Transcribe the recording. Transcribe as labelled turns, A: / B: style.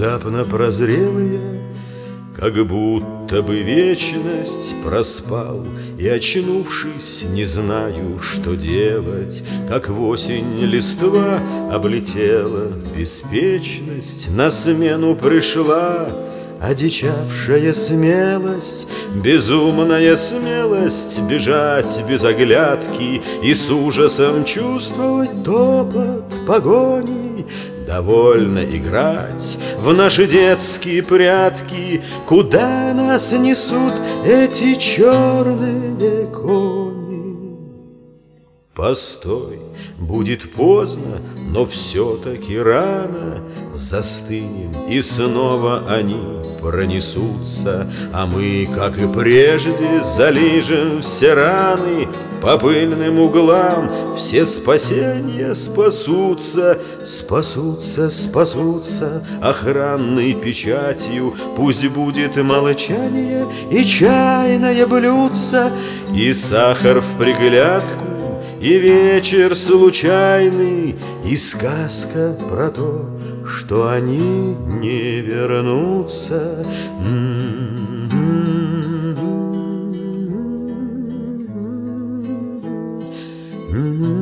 A: Внезапно прозрел я, как будто бы вечность проспал, и, очнувшись, не знаю, что делать. Как в осень листва облетела беспечность, на смену пришла одичавшая смелость, безумная смелость бежать без оглядки и с ужасом чувствовать топот погони. Довольно играть в наши детские прятки, куда нас несут эти черные кони. Постой, будет поздно, но все-таки рано застынем, и снова они пронесутся, а мы, как и прежде, залижем все раны. По пыльным углам все спасения спасутся, спасутся, спасутся охранной печатью. Пусть будет молчание и чайное блюдце, и сахар в приглядку, и вечер случайный, и сказка про то, что они не вернутся. Mm-hmm.